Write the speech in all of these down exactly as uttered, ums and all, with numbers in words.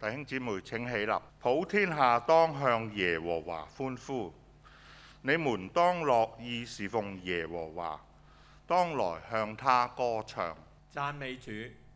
弟兄姊妹請起立，普天下當向耶和華歡呼，你們當樂意侍奉耶和華，當來向他歌唱。 讚美主。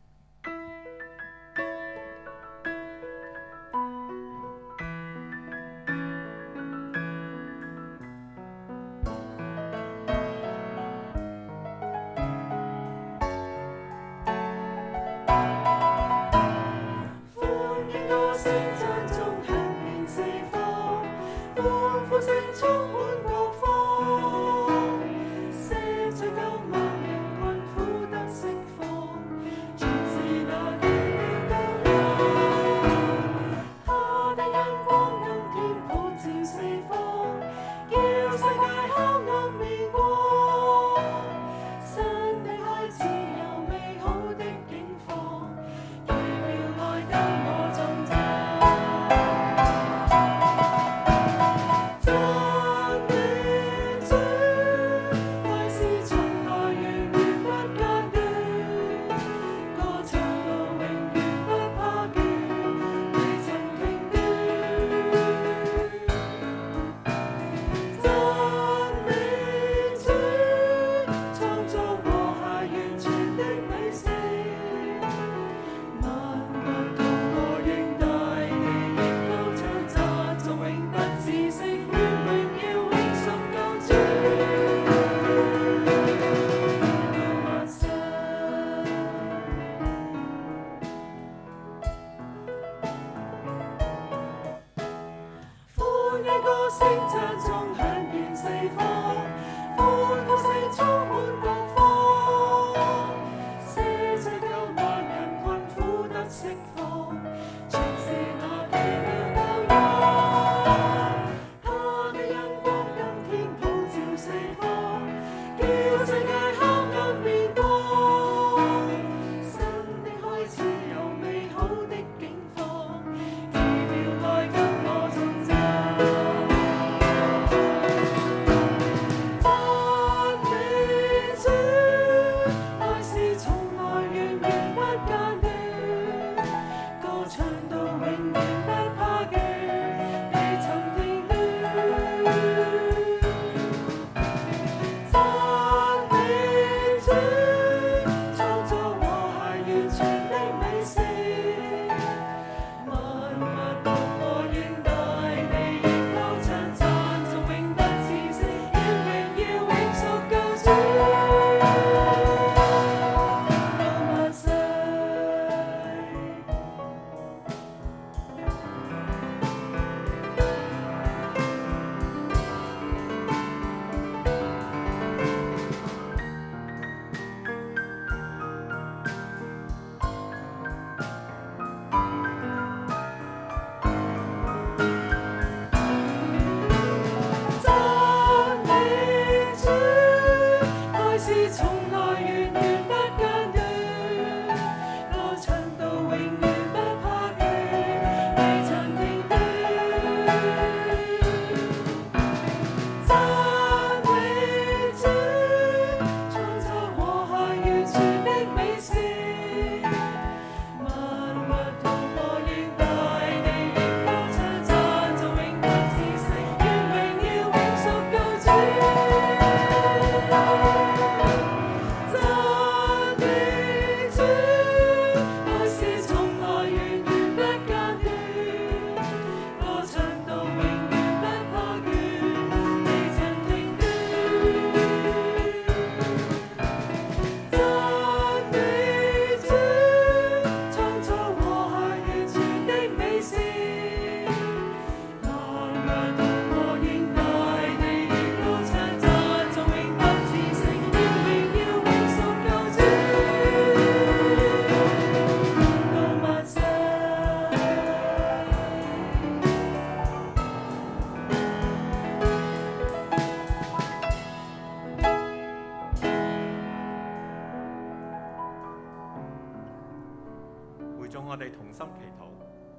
我哋同心祈禱。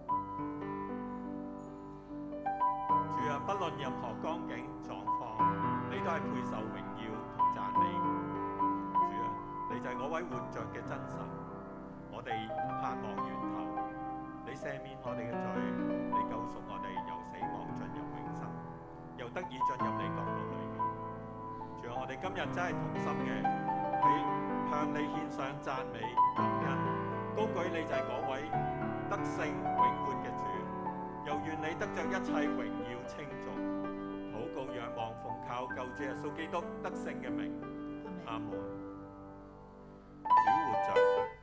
主啊，不論任何光景狀況，你都係配受榮耀同讚美。主啊，你就係我位活着嘅真神，我哋盼望源頭。 你赦免我哋嘅罪，你救贖我哋由死亡進入永生，又得以進入你國度裏面。主啊，我哋今日真係同心嘅去向你獻上讚美感恩，高舉你就係嗰位得勝永活嘅主，又願你得着一切榮耀稱頌。禱告仰望奉靠救主耶穌基督得勝嘅名，阿門。主活着。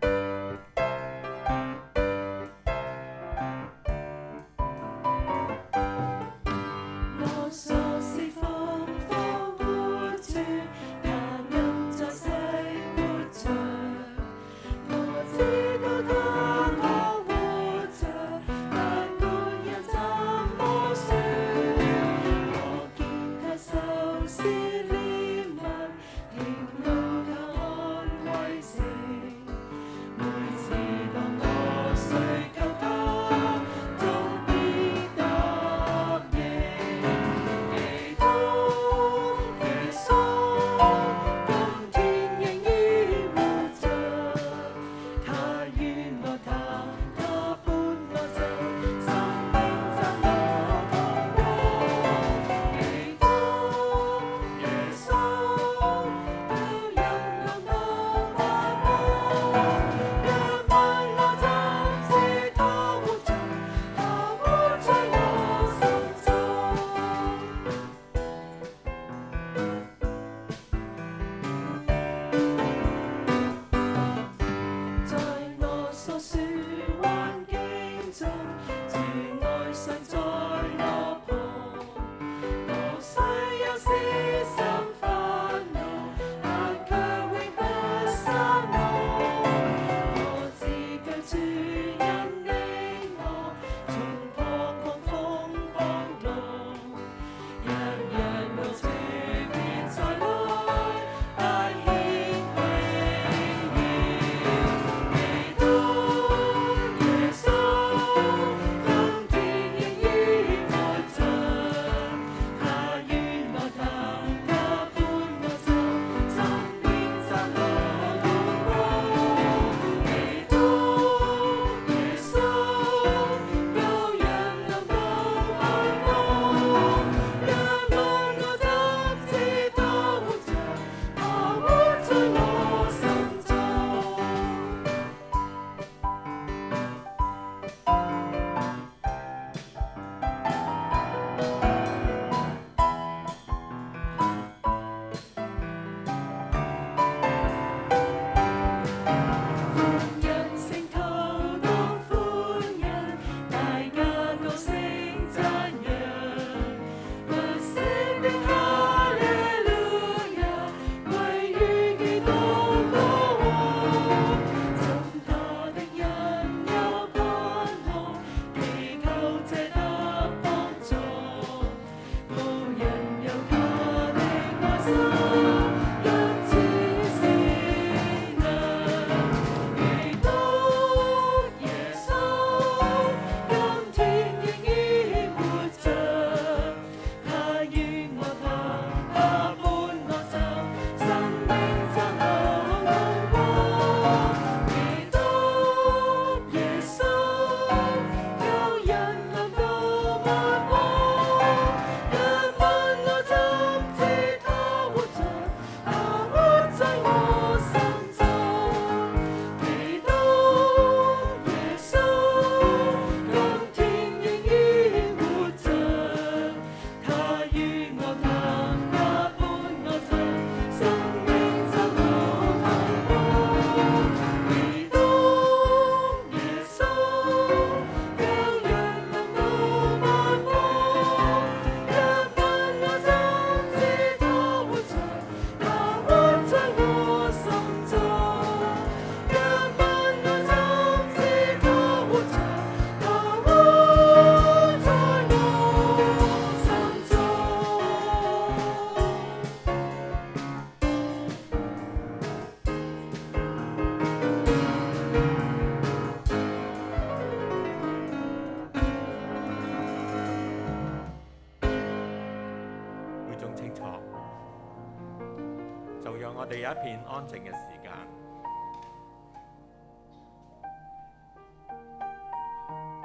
我哋有一片安靜嘅時間。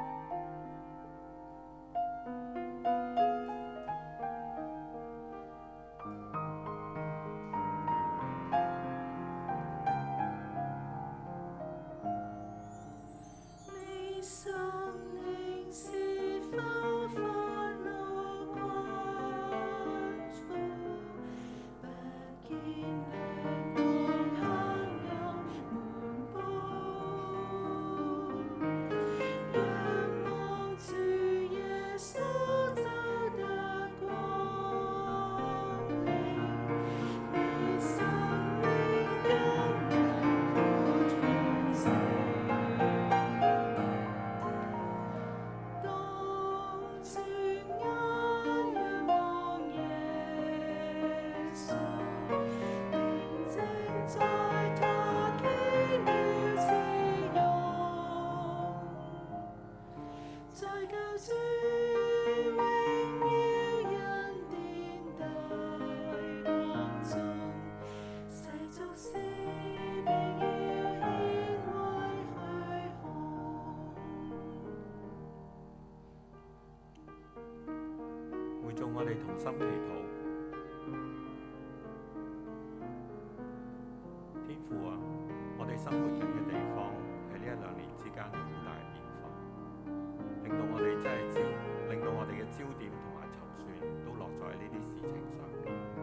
天父啊，我哋生活緊嘅地方喺呢一兩年之間有好大嘅變化，令到我哋真係焦，令到我哋嘅焦點同埋籌算都落咗喺呢啲事情上面。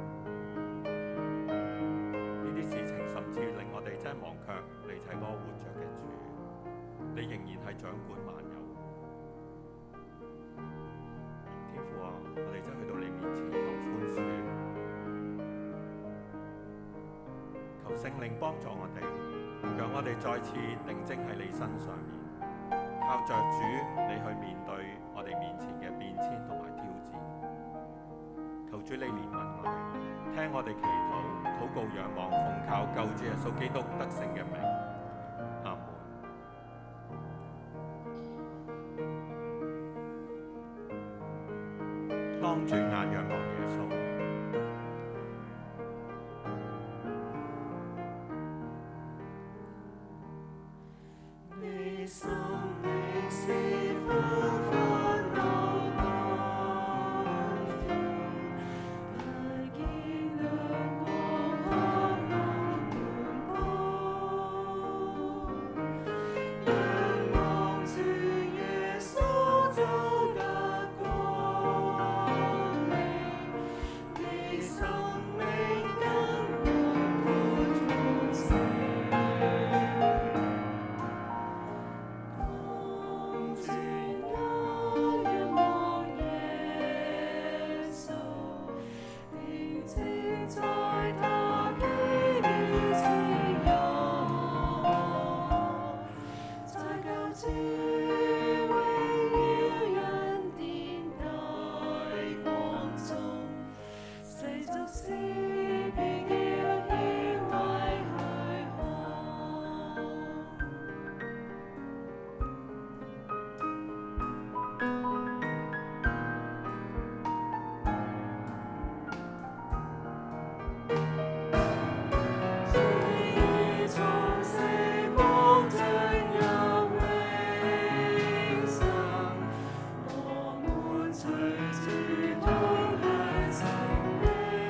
呢啲事情甚至令我哋真係忘卻你係嗰個活着嘅主，你仍然係掌管萬有。天父啊，我哋真係去到你面前求寬恕，求聖靈幫助我哋，讓我哋再次定睛喺你身上面，靠着主你去面對我哋面前嘅變遷同埋挑戰。求主你憐憫我哋，聽我哋祈禱，禱告仰望，奉靠救主耶穌基督得勝嘅名。阿門。當轉眼仰望耶穌。 你生命是否煩惱難斷？大見亮光黑暗滿布，仰望住耶穌走得光明，你生命根本沒枯死。轉眼仰望耶穌，定睛在他基於自由，在救主榮耀恩典大光中，世俗事變叫顯為虛空。從死亡進入永生，我們隨主同享生命，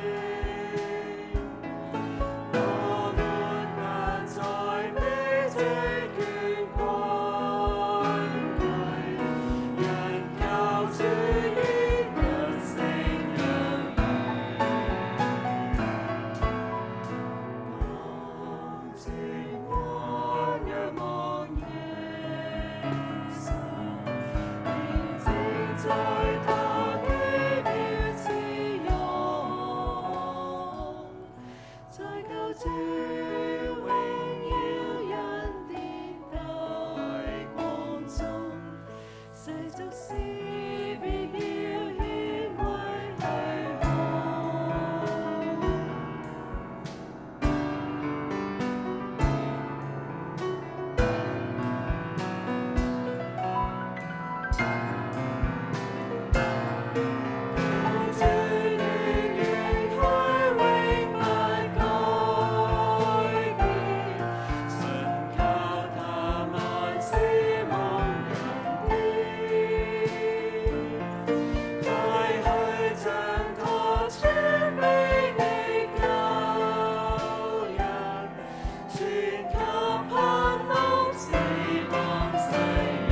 我們不再被這權困懼，因靠主已得勝有餘。當轉眼仰望耶穌，定睛在他基於自由，在救主榮耀恩典大光中，世俗事變叫顯為虛空。主願應許永不改變，信靠他萬事無人變。快去將他傳俾你救人，傳給盼望死亡世人。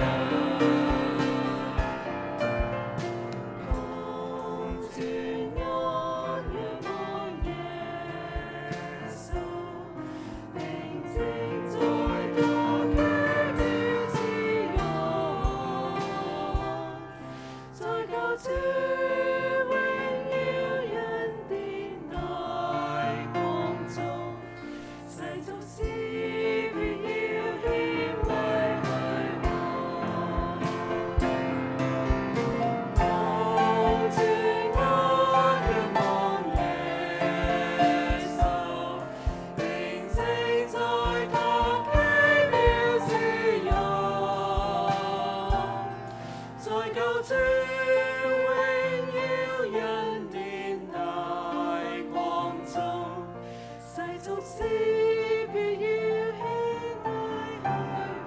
當轉眼仰望耶穌，定睛在他基於自由，在救主榮耀恩典大光中，世俗事變要顯為虛空。當轉眼仰望耶穌，定睛在他基於自由，在救主榮耀恩典大光中，世俗事變要顯為虛空。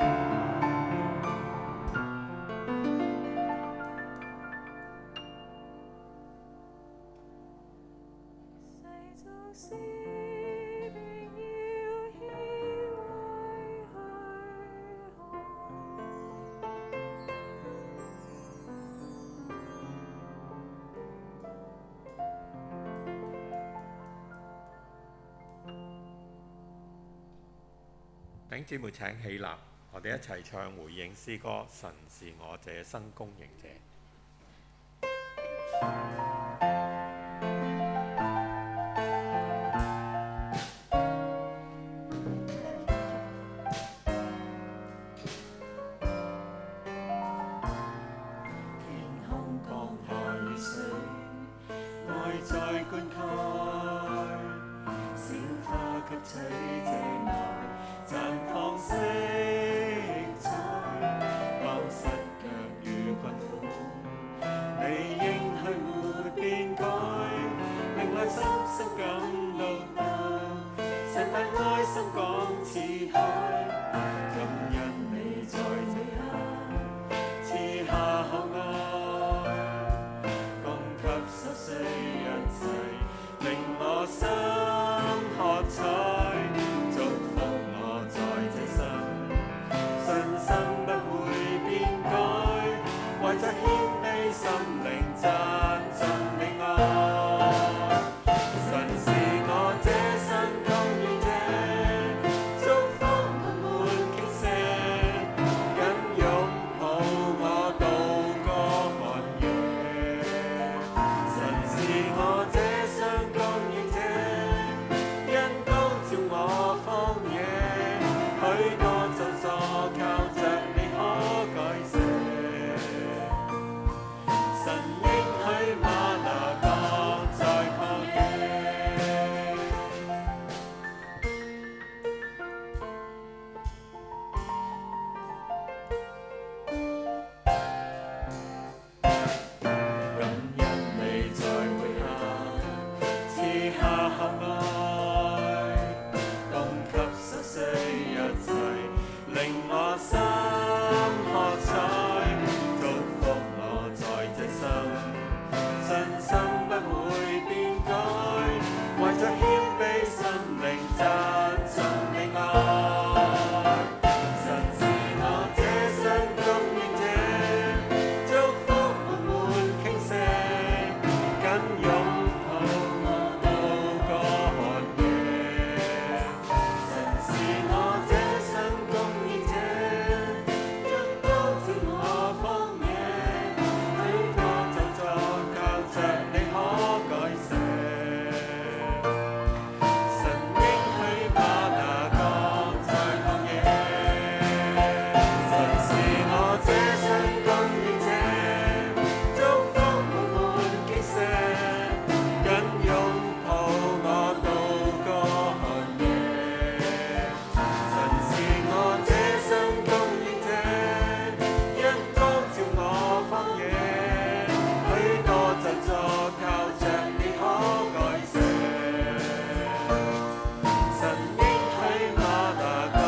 世俗事變要顯弟兄姊妹請起立，我哋一齊唱回應詩歌《神是我這生供應者》。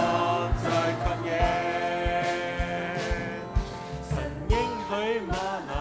神應許嗎哪